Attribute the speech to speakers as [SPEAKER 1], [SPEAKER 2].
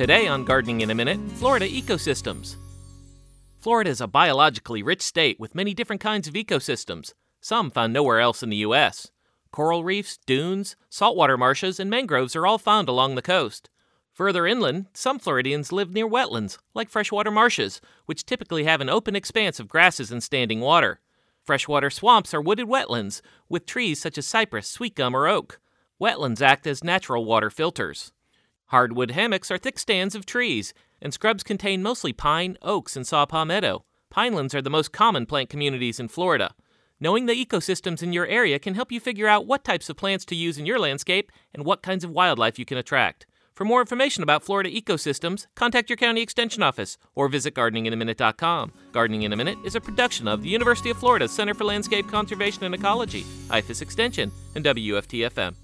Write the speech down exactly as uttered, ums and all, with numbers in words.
[SPEAKER 1] Today on Gardening in a Minute, Florida ecosystems. Florida is a biologically rich state with many different kinds of ecosystems, some found nowhere else in the U S Coral reefs, dunes, saltwater marshes, and mangroves are all found along the coast. Further inland, some Floridians live near wetlands, like freshwater marshes, which typically have an open expanse of grasses and standing water. Freshwater swamps are wooded wetlands, with trees such as cypress, sweet gum, or oak. Wetlands act as natural water filters. Hardwood hammocks are thick stands of trees, and scrubs contain mostly pine, oaks, and saw palmetto. Pinelands are the most common plant communities in Florida. Knowing the ecosystems in your area can help you figure out what types of plants to use in your landscape and what kinds of wildlife you can attract. For more information about Florida ecosystems, contact your county extension office or visit gardening in a minute dot com. Gardening in a Minute is a production of the University of Florida Center for Landscape Conservation and Ecology, I F A S Extension, and W F T F M.